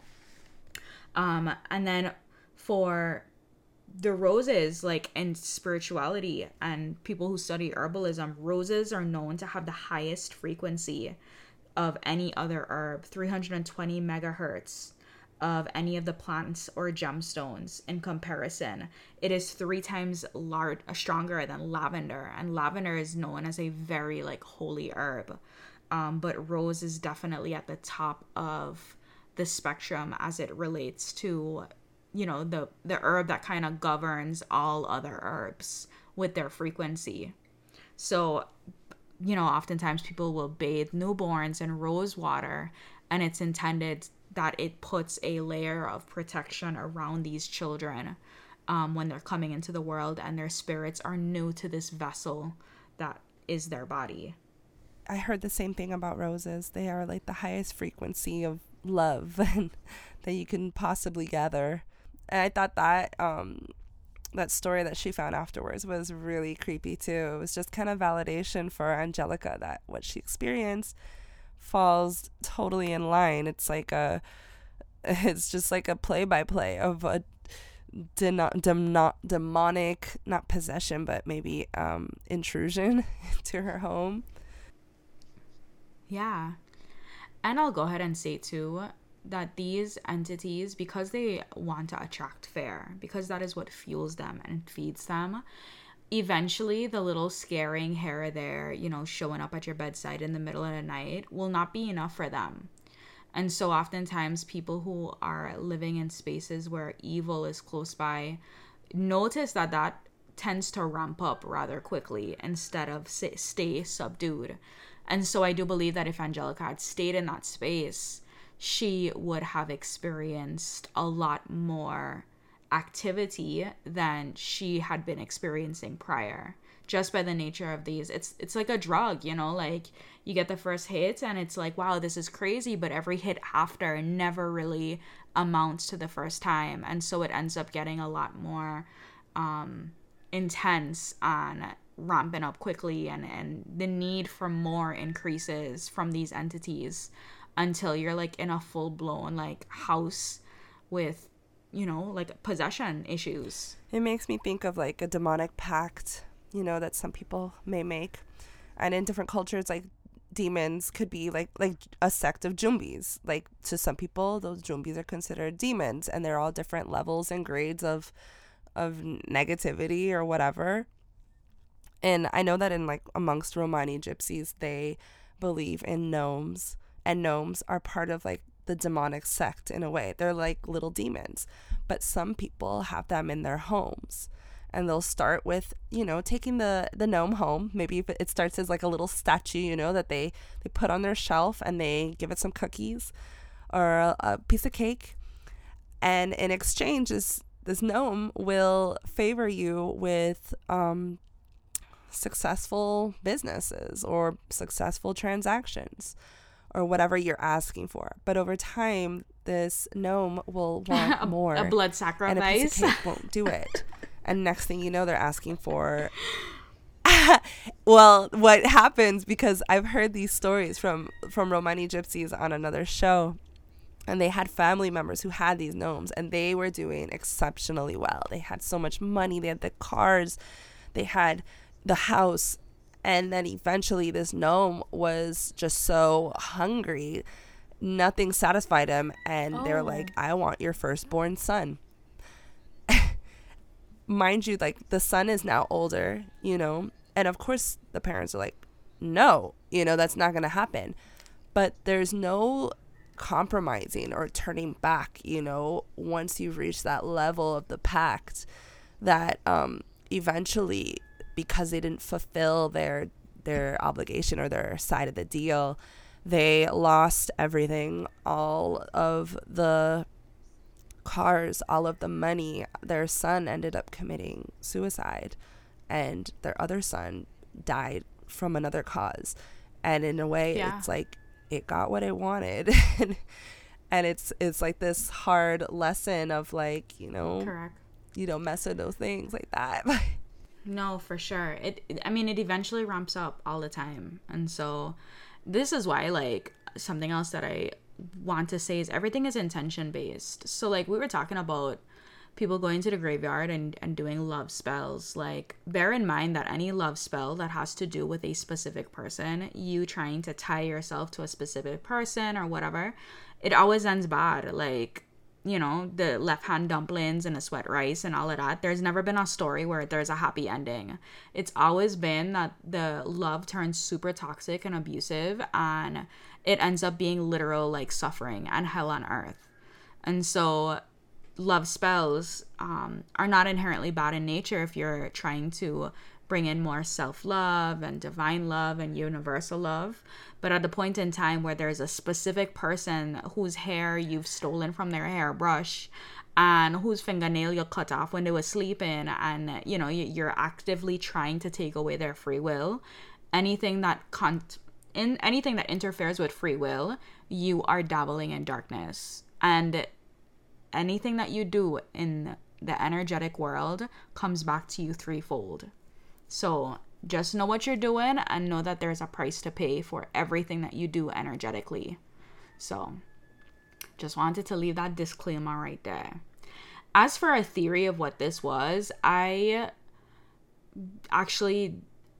Um, and then for the roses, like in spirituality and people who study herbalism, roses are known to have the highest frequency of any other herb, three hundred twenty megahertz. Of any of the plants or gemstones. In comparison, it is three times large, stronger than lavender, and lavender is known as a very like holy herb. Um, but rose is definitely at the top of the spectrum as it relates to, you know, the the herb that kind of governs all other herbs with their frequency. So, you know, oftentimes people will bathe newborns in rose water, and it's intended that it puts a layer of protection around these children um, when they're coming into the world and their spirits are new to this vessel that is their body. I heard the same thing about roses. They are like the highest frequency of love that you can possibly gather. And I thought that um, that story that she found afterwards was really creepy too. It was just kind of validation for Angelica that what she experienced falls totally in line. It's like a, it's just like a play-by-play of a de- de- demonic, not possession, but maybe um, intrusion to her home. Yeah. And I'll go ahead and say too that these entities, because they want to attract fare, because that is what fuels them and feeds them, eventually the little scaring here or there, you know, showing up at your bedside in the middle of the night will not be enough for them. And so oftentimes people who are living in spaces where evil is close by notice that that tends to ramp up rather quickly instead of stay subdued. And so I do believe that if Angelica had stayed in that space, she would have experienced a lot more activity than she had been experiencing prior, just by the nature of these. It's it's like a drug, you know, like you get the first hit and it's like, wow, this is crazy, but every hit after never really amounts to the first time, and so it ends up getting a lot more um intense and ramping up quickly, and and the need for more increases from these entities until you're like in a full-blown like house with, you know, like possession issues. It makes me think of like a demonic pact, you know, that some people may make. And in different cultures, like demons could be like like a sect of Jumbis. Like to some people, those Jumbis are considered demons, and they're all different levels and grades of of negativity or whatever. And I know that in like amongst Romani gypsies, they believe in gnomes, and gnomes are part of like the demonic sect in a way. They're like little demons, but some people have them in their homes, and they'll start with, you know, taking the the gnome home. Maybe if it starts as like a little statue, you know, that they they put on their shelf, and they give it some cookies or a, a piece of cake, and in exchange this this gnome will favor you with um successful businesses or successful transactions or whatever you're asking for. But over time, this gnome will want more. A blood sacrifice. And a piece of cake won't do it. And next thing you know, they're asking for... Well, what happens, because I've heard these stories from, from Romani gypsies on another show, and they had family members who had these gnomes, and they were doing exceptionally well. They had so much money. They had the cars. They had the house. And then eventually this gnome was just so hungry, nothing satisfied him, and oh. They're like, I want your firstborn son. Mind you, like the son is now older, you know, and of course the parents are like, no, you know, that's not going to happen. But there's no compromising or turning back, you know, once you've reached that level of the pact, that um eventually, because they didn't fulfill their their obligation or their side of the deal, they lost everything, all of the cars, all of the money. Their son ended up committing suicide, and their other son died from another cause. And in a way, yeah. It's like it got what it wanted. And it's it's like this hard lesson of like, you know, correct, you don't mess with those things like that. No, for sure. It, I mean, it eventually ramps up all the time. And so this is why, like, something else that I want to say is everything is intention based. So, like, we were talking about people going to the graveyard and, and doing love spells. Like, bear in mind that any love spell that has to do with a specific person, you trying to tie yourself to a specific person or whatever, it always ends bad. Like, you know, the left hand dumplings and the sweat rice and all of that. There's never been a story where there's a happy ending. It's always been that the love turns super toxic and abusive, and it ends up being literal like suffering and hell on earth. And so love spells um, are not inherently bad in nature if you're trying to bring in more self-love and divine love and universal love. But at the point in time where there's a specific person whose hair you've stolen from their hairbrush and whose fingernail you cut off when they were sleeping, and, you know, you're actively trying to take away their free will, anything that con- in anything that interferes with free will, you are dabbling in darkness. And anything that you do in the energetic world comes back to you threefold. So just know what you're doing and know that there's a price to pay for everything that you do energetically. So just wanted to leave that disclaimer right there. As for a theory of what this was, I actually,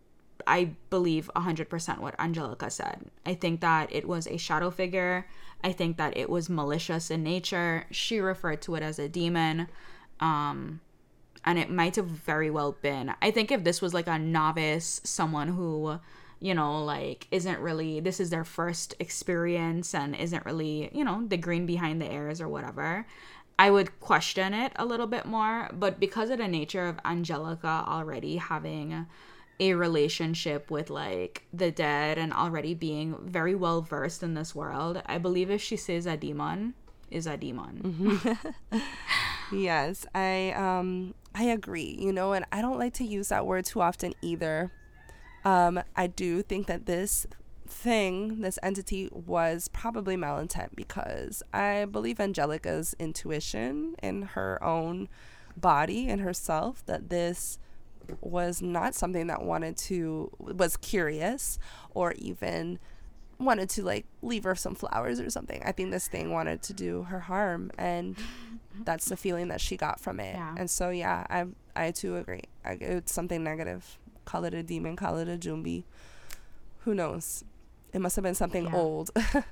I believe one hundred percent what Angelica said. I think that it was a shadow figure. I think that it was malicious in nature. She referred to it as a demon. Um... And it might have very well been. I think if this was like a novice, someone who, you know, like isn't really, this is their first experience and isn't really, you know, the green behind the ears or whatever, I would question it a little bit more. But because of the nature of Angelica already having a relationship with like the dead and already being very well versed in this world, I believe if she says a demon is a demon. Mm-hmm. Yes, I um I agree, you know, and I don't like to use that word too often either. Um, I do think that this thing, this entity was probably malintent, because I believe Angelica's intuition in her own body and herself that this was not something that wanted to, was curious or even wanted to like leave her some flowers or something. I think this thing wanted to do her harm, and that's the feeling that she got from it. Yeah. And so yeah, I I too agree. I, it's something negative. Call it a demon, call it a Jumbi. Who knows? It must have been something yeah. old.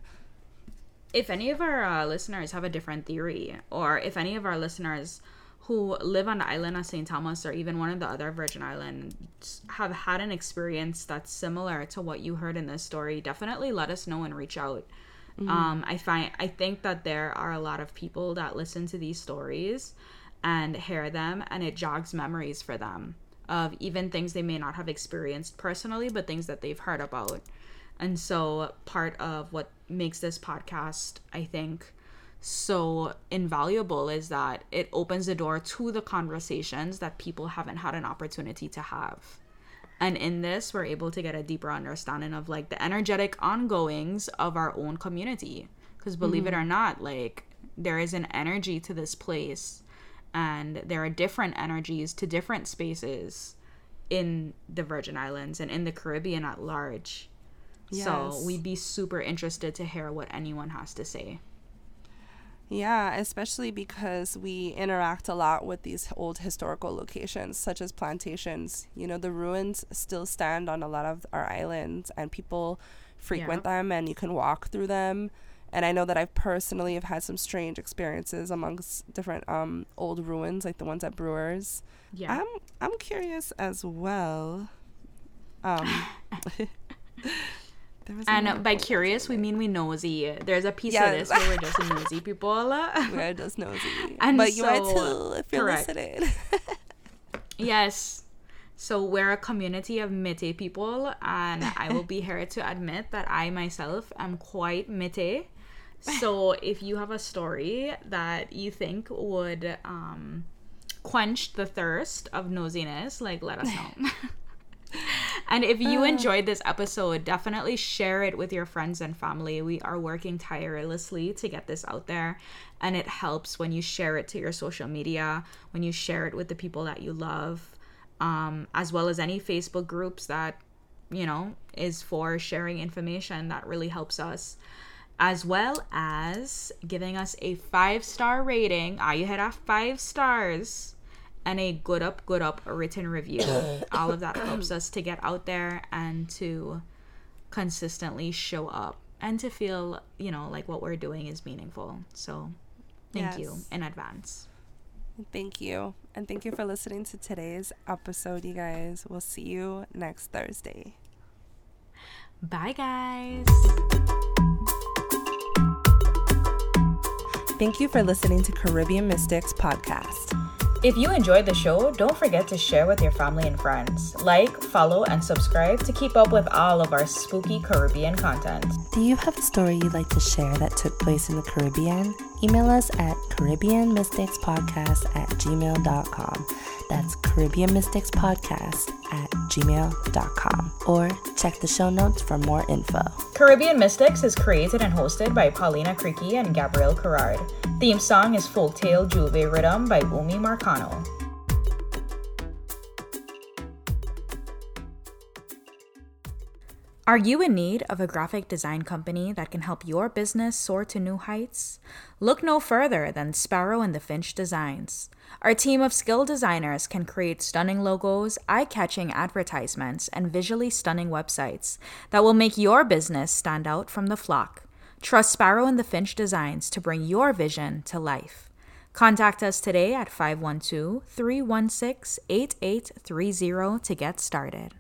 If any of our uh, listeners have a different theory, or if any of our listeners who live on the island of Saint Thomas or even one of the other Virgin Islands have had an experience that's similar to what you heard in this story, definitely let us know and reach out. Mm-hmm. Um, I find I think that there are a lot of people that listen to these stories and hear them, and it jogs memories for them of even things they may not have experienced personally, but things that they've heard about. And so part of what makes this podcast, I think, so invaluable is that it opens the door to the conversations that people haven't had an opportunity to have. And in this, we're able to get a deeper understanding of like the energetic ongoings of our own community. Because believe mm-hmm. it or not, like there is an energy to this place, and there are different energies to different spaces in the Virgin Islands and in the Caribbean at large. Yes. So we'd be super interested to hear what anyone has to say. Yeah, especially because we interact a lot with these old historical locations, such as plantations. You know, the ruins still stand on a lot of our islands, and people frequent yeah. them, and you can walk through them. And I know that I personally have had some strange experiences amongst different um old ruins, like the ones at Brewers. Yeah, I'm I'm curious as well. Um. And by curious, we mean we nosy. There's a piece yes. of this where we're just nosy people. We're just nosy. And but so, you are too if you're correct. Listening. Yes. So we're a community of Métis people, and I will be here to admit that I myself am quite Métis. So if you have a story that you think would um, quench the thirst of nosiness, like let us know. And if you enjoyed this episode, definitely share it with your friends and family. We are working tirelessly to get this out there, and it helps when you share it to your social media, when you share it with the people that you love, um, as well as any Facebook groups that, you know, is for sharing information. That really helps us, as well as giving us a five-star rating. Ah, you had a five stars. And a good up, good up written review. All of that helps us to get out there and to consistently show up and to feel, you know, like what we're doing is meaningful. So thank yes. you in advance. Thank you. And thank you for listening to today's episode, you guys. We'll see you next Thursday. Bye, guys. Thank you for listening to Caribbean Mystics Podcast. If you enjoyed the show, don't forget to share with your family and friends. Like, follow, and subscribe to keep up with all of our spooky Caribbean content. Do you have a story you'd like to share that took place in the Caribbean? Email us at caribbean mystics podcast at gmail dot com. That's caribbean mystics podcast at gmail dot com. Or check the show notes for more info. Caribbean Mystics is created and hosted by Paulina Creaky and Gabrielle Carrard. Theme song is Folktale Juve Rhythm by Umi Marcano. Are you in need of a graphic design company that can help your business soar to new heights? Look no further than Sparrow and the Finch Designs. Our team of skilled designers can create stunning logos, eye-catching advertisements, and visually stunning websites that will make your business stand out from the flock. Trust Sparrow and the Finch Designs to bring your vision to life. Contact us today at five one two, three one six, eight eight three zero to get started.